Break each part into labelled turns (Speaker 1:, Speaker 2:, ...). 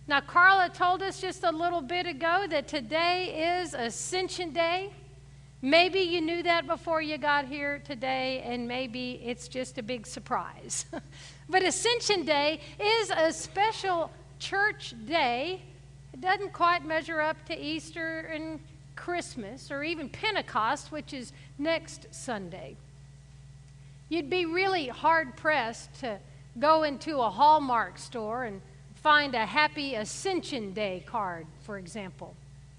Speaker 1: Now, Carla told us just a little bit ago that today is Ascension Day. Maybe you knew that before you got here today, and maybe it's just a big surprise. But Ascension Day is a special church day. It doesn't quite measure up to Easter and Christmas or even Pentecost, which is next Sunday. You'd be really hard-pressed to go into a Hallmark store and find a Happy Ascension Day card, for example.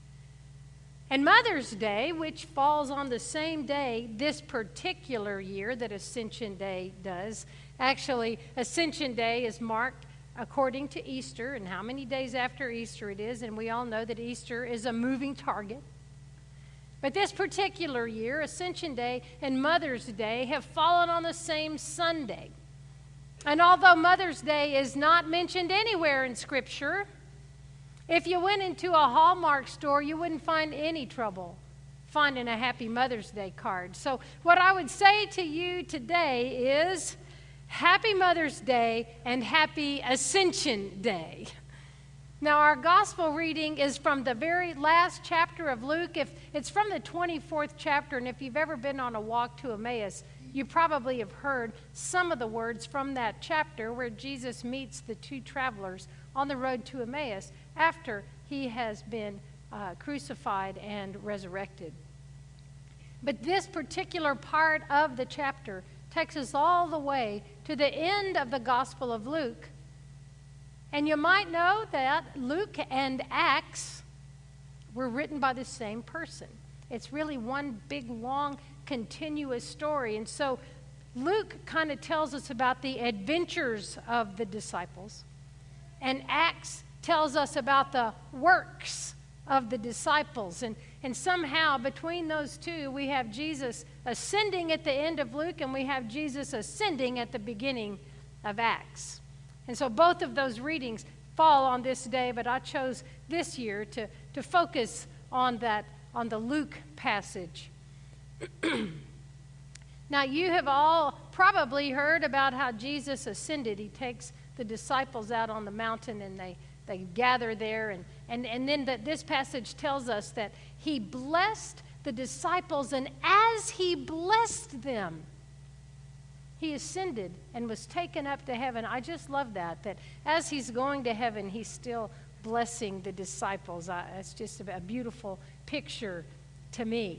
Speaker 1: And Mother's Day, which falls on the same day this particular year that Ascension Day does. Actually, Ascension Day is marked according to Easter and how many days after Easter it is, and we all know that Easter is a moving target. But this particular year, Ascension Day and Mother's Day have fallen on the same Sunday. And although Mother's Day is not mentioned anywhere in Scripture, if you went into a Hallmark store, you wouldn't find any trouble finding a Happy Mother's Day card. So what I would say to you today is Happy Mother's Day and Happy Ascension Day. Now, our gospel reading is from the very last chapter of Luke. It's from the 24th chapter, and if you've ever been on a walk to Emmaus, you probably have heard some of the words from that chapter where Jesus meets the two travelers on the road to Emmaus after he has been crucified and resurrected. But this particular part of the chapter takes us all the way to the end of the Gospel of Luke. And you might know that Luke and Acts were written by the same person. It's really one big, long, continuous story. And so Luke kind of tells us about the adventures of the disciples, and Acts tells us about the works of the disciples. And somehow between those two, we have Jesus ascending at the end of Luke, and we have Jesus ascending at the beginning of Acts. And so both of those readings fall on this day, but I chose this year to focus on the Luke passage. Now, you have all probably heard about how Jesus ascended. He takes the disciples out on the mountain, and they gather there. And then this passage tells us that he blessed the disciples, and as he blessed them, he ascended and was taken up to heaven. I just love that as he's going to heaven, he's still blessing the disciples. It's just a beautiful picture to me.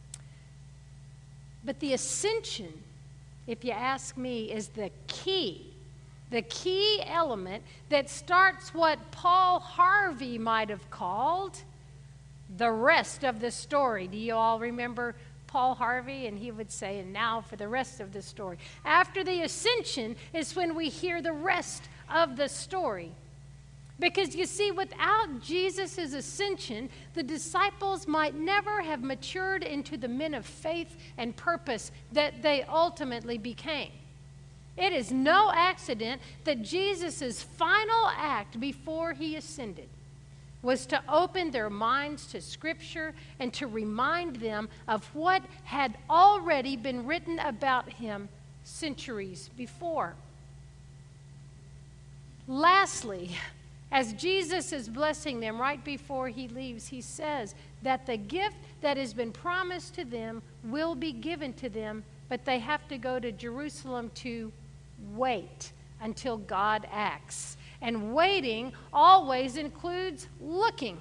Speaker 1: But the ascension, if you ask me, is the key element that starts what Paul Harvey might have called the rest of the story. Do you all remember Paul Harvey? And he would say, and now for the rest of the story. After the ascension is when we hear the rest of the story. Because you see, without Jesus' ascension, the disciples might never have matured into the men of faith and purpose that they ultimately became. It is no accident that Jesus' final act before he ascended was to open their minds to Scripture and to remind them of what had already been written about him centuries before. Lastly, as Jesus is blessing them right before he leaves, he says that the gift that has been promised to them will be given to them, but they have to go to Jerusalem to wait until God acts. And waiting always includes looking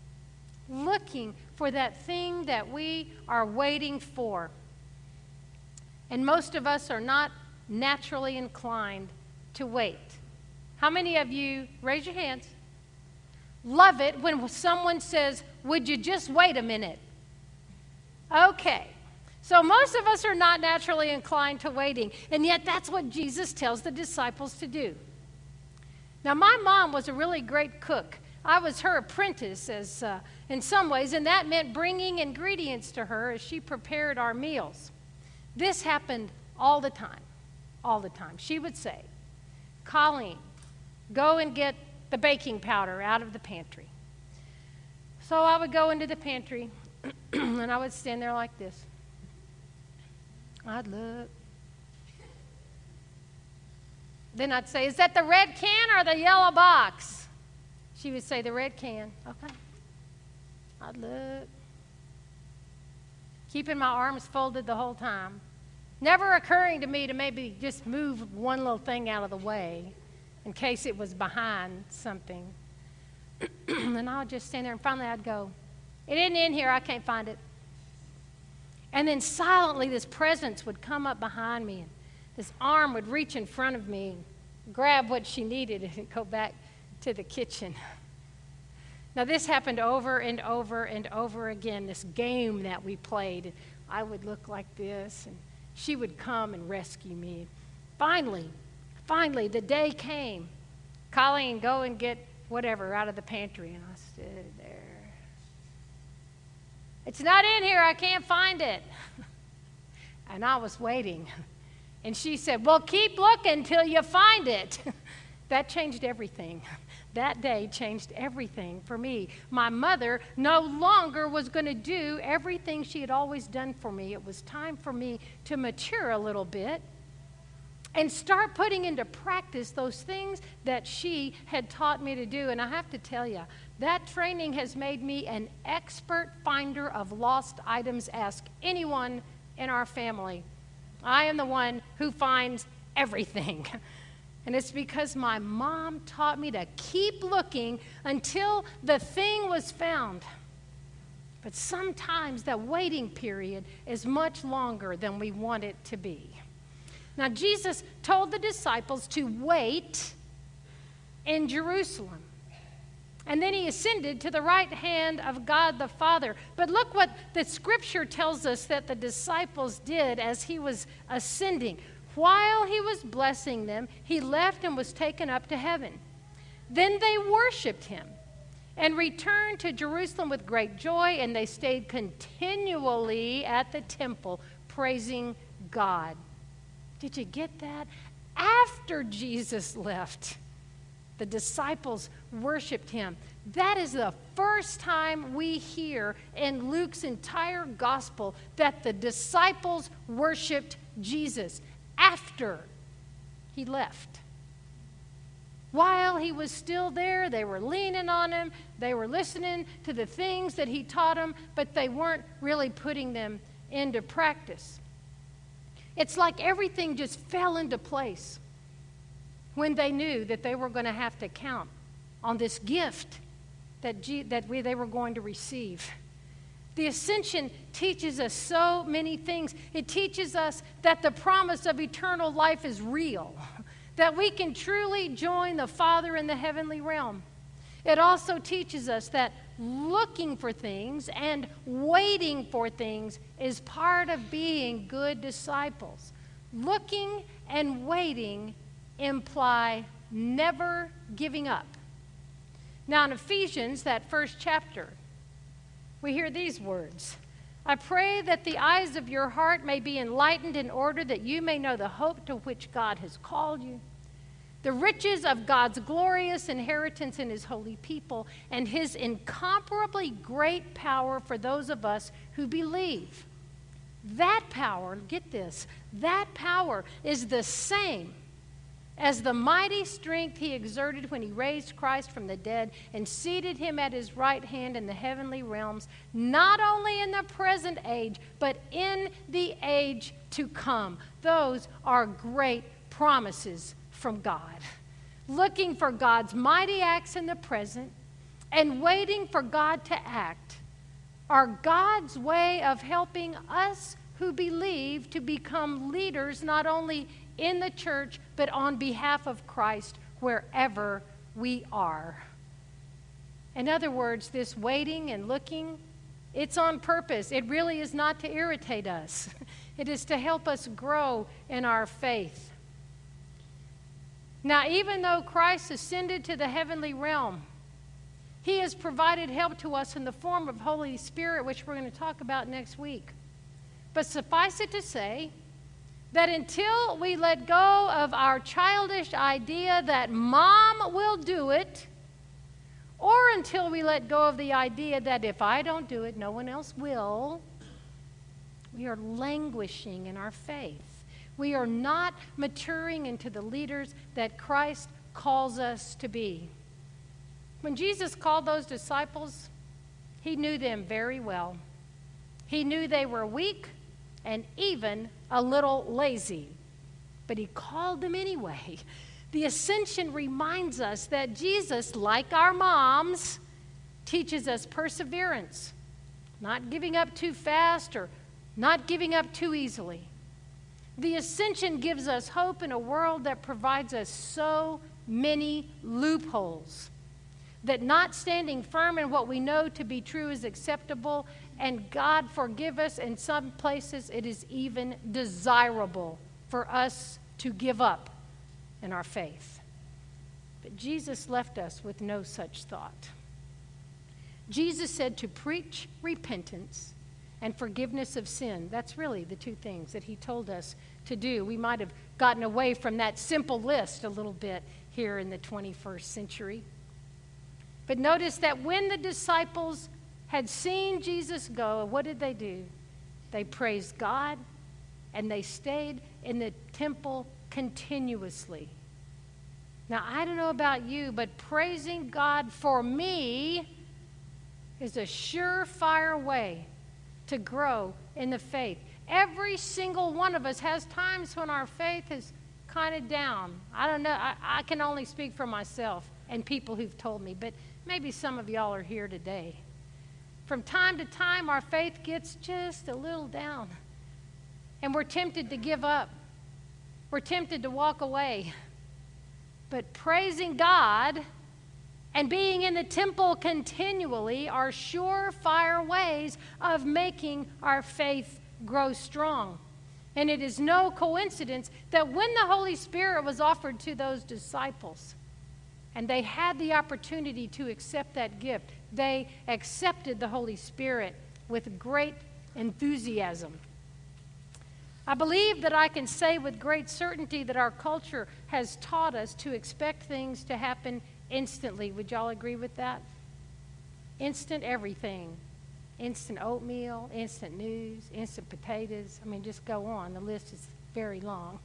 Speaker 1: for that thing that we are waiting for. And most of us are not naturally inclined to wait. How many of you, raise your hands, love it when someone says, would you just wait a minute? Okay. So most of us are not naturally inclined to waiting, and yet that's what Jesus tells the disciples to do. Now, my mom was a really great cook. I was her apprentice in some ways, and that meant bringing ingredients to her as she prepared our meals. This happened all the time, all the time. She would say, Colleen, go and get the baking powder out of the pantry. So I would go into the pantry, and I would stand there like this. I'd look. Then I'd say, is that the red can or the yellow box? She would say, the red can. Okay. I'd look. Keeping my arms folded the whole time. Never occurring to me to maybe just move one little thing out of the way in case it was behind something. And I would just stand there, and finally I'd go, it isn't in here, I can't find it. And then silently this presence would come up behind me, and this arm would reach in front of me and grab what she needed and go back to the kitchen. Now this happened over and over and over again, this game that we played. I would look like this, and she would come and rescue me. Finally, the day came. Colleen, go and get whatever out of the pantry. And I stood there. It's not in here. I can't find it. And I was waiting. And she said, well, keep looking till you find it. That changed everything. That day changed everything for me. My mother no longer was going to do everything she had always done for me. It was time for me to mature a little bit and start putting into practice those things that she had taught me to do. And I have to tell you, that training has made me an expert finder of lost items. Ask anyone in our family. I am the one who finds everything. And it's because my mom taught me to keep looking until the thing was found. But sometimes that waiting period is much longer than we want it to be. Now, Jesus told the disciples to wait in Jerusalem. And then he ascended to the right hand of God the Father. But look what the scripture tells us that the disciples did as he was ascending. While he was blessing them, he left and was taken up to heaven. Then they worshiped him and returned to Jerusalem with great joy, and they stayed continually at the temple praising God. Did you get that? After Jesus left, the disciples worshiped him. That is the first time we hear in Luke's entire gospel that the disciples worshiped Jesus. After he left. While he was still there, they were leaning on him, they were listening to the things that he taught them, but they weren't really putting them into practice. It's like everything just fell into place when they knew that they were going to have to count on this gift that they were going to receive. The ascension teaches us so many things. It teaches us that the promise of eternal life is real, that we can truly join the Father in the heavenly realm. It also teaches us that looking for things and waiting for things is part of being good disciples. Looking and waiting imply never giving up. Now in Ephesians, that first chapter, we hear these words. I pray that the eyes of your heart may be enlightened in order that you may know the hope to which God has called you, the riches of God's glorious inheritance in his holy people, and his incomparably great power for those of us who believe. That power, get this, that power is the same as the mighty strength he exerted when he raised Christ from the dead and seated him at his right hand in the heavenly realms, not only in the present age, but in the age to come. Those are great promises from God. Looking for God's mighty acts in the present and waiting for God to act are God's way of helping us who believe to become leaders not only in the church, but on behalf of Christ wherever we are. In other words, this waiting and looking, it's on purpose. It really is not to irritate us. It is to help us grow in our faith. Now, even though Christ ascended to the heavenly realm, he has provided help to us in the form of Holy Spirit, which we're going to talk about next week. But suffice it to say, that until we let go of our childish idea that mom will do it, or until we let go of the idea that if I don't do it, no one else will, we are languishing in our faith. We are not maturing into the leaders that Christ calls us to be. When Jesus called those disciples, he knew them very well. He knew they were weak and even a little lazy, but he called them anyway. The ascension reminds us that Jesus, like our moms, teaches us perseverance, not giving up too fast or not giving up too easily. The ascension gives us hope in a world that provides us so many loopholes, that not standing firm in what we know to be true is acceptable, and God forgive us, in some places it is even desirable for us to give up in our faith. But Jesus left us with no such thought. Jesus said to preach repentance and forgiveness of sin. That's really the two things that he told us to do. We might have gotten away from that simple list a little bit here in the 21st century. But notice that when the disciples had seen Jesus go, what did they do? They praised God, and they stayed in the temple continuously. Now, I don't know about you, but praising God for me is a surefire way to grow in the faith. Every single one of us has times when our faith is kind of down. I don't know. I can only speak for myself and people who've told me, but maybe some of y'all are here today. From time to time, our faith gets just a little down, and we're tempted to give up. We're tempted to walk away. But praising God and being in the temple continually are surefire ways of making our faith grow strong. And it is no coincidence that when the Holy Spirit was offered to those disciples, and they had the opportunity to accept that gift, they accepted the Holy Spirit with great enthusiasm. I believe that I can say with great certainty that our culture has taught us to expect things to happen instantly. Would y'all agree with that? Instant everything. Instant oatmeal, instant news, instant potatoes. I mean, just go on. The list is very long.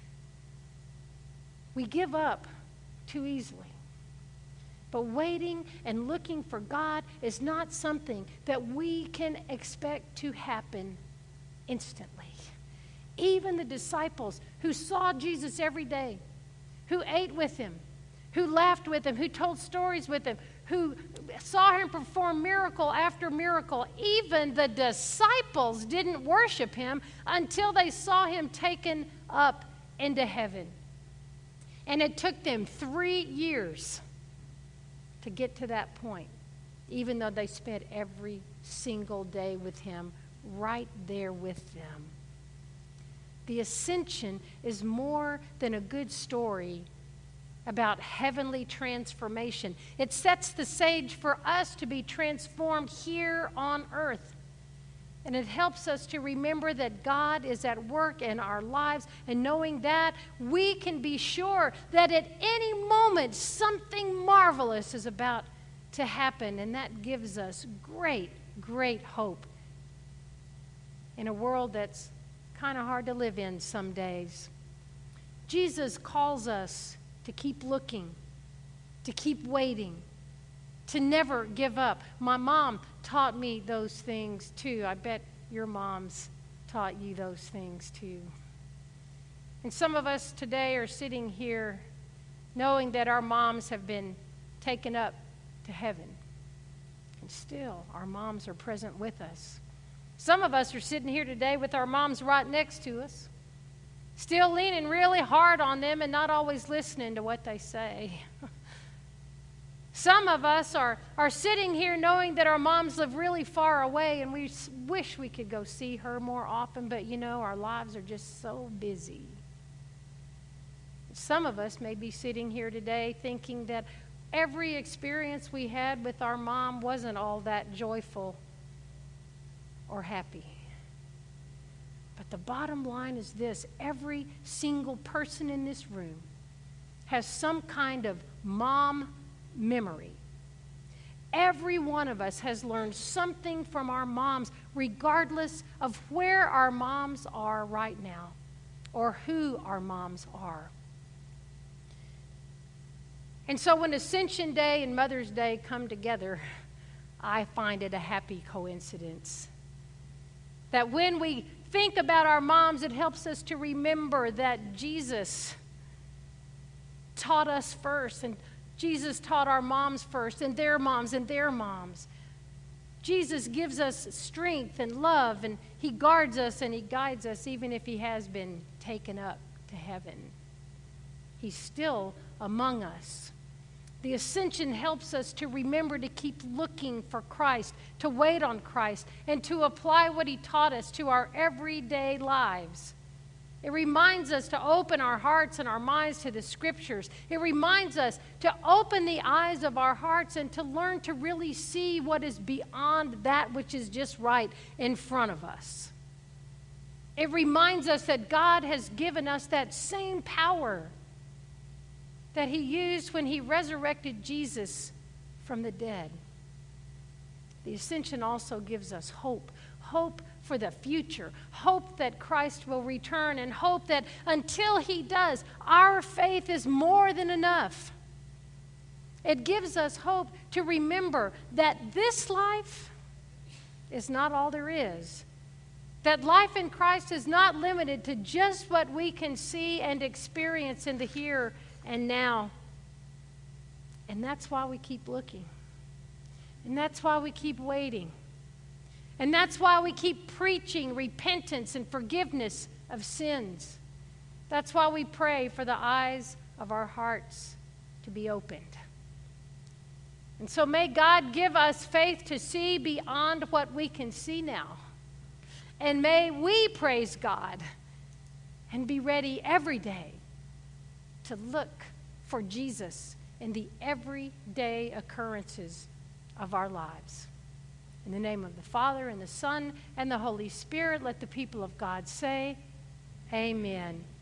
Speaker 1: We give up too easily. But waiting and looking for God is not something that we can expect to happen instantly. Even the disciples who saw Jesus every day, who ate with him, who laughed with him, who told stories with him, who saw him perform miracle after miracle, even the disciples didn't worship him until they saw him taken up into heaven. And it took them 3 years to get to that point, even though they spent every single day with him, right there with them. The ascension is more than a good story about heavenly transformation. It sets the stage for us to be transformed here on earth. And it helps us to remember that God is at work in our lives, and knowing that, we can be sure that at any moment something marvelous is about to happen, and that gives us great, great hope in a world that's kind of hard to live in some days. Jesus calls us to keep looking, to keep waiting, to never give up. My mom taught me those things too. I bet your moms taught you those things too. And some of us today are sitting here knowing that our moms have been taken up to heaven. And still, our moms are present with us. Some of us are sitting here today with our moms right next to us, still leaning really hard on them and not always listening to what they say. Some of us are sitting here knowing that our moms live really far away, and we wish we could go see her more often, but you know, our lives are just so busy. Some of us may be sitting here today thinking that every experience we had with our mom wasn't all that joyful or happy. But the bottom line is this: every single person in this room has some kind of mom memory. Every one of us has learned something from our moms, regardless of where our moms are right now or who our moms are. And so when Ascension Day and Mother's Day come together, I find it a happy coincidence. That when we think about our moms, it helps us to remember that Jesus taught us first, and Jesus taught our moms first, and their moms and their moms. Jesus gives us strength and love, and he guards us and he guides us even if he has been taken up to heaven. He's still among us. The ascension helps us to remember to keep looking for Christ, to wait on Christ, and to apply what he taught us to our everyday lives. It reminds us to open our hearts and our minds to the Scriptures. It reminds us to open the eyes of our hearts and to learn to really see what is beyond that which is just right in front of us. It reminds us that God has given us that same power that he used when he resurrected Jesus from the dead. The ascension also gives us hope. Hope for the future. Hope that Christ will return, and hope that until he does, our faith is more than enough. It gives us hope to remember that this life is not all there is. That life in Christ is not limited to just what we can see and experience in the here and now. And that's why we keep looking. And that's why we keep waiting. And that's why we keep preaching repentance and forgiveness of sins. That's why we pray for the eyes of our hearts to be opened. And so may God give us faith to see beyond what we can see now. And may we praise God and be ready every day to look for Jesus in the everyday occurrences of our lives. In the name of the Father, and the Son, and the Holy Spirit, let the people of God say, Amen.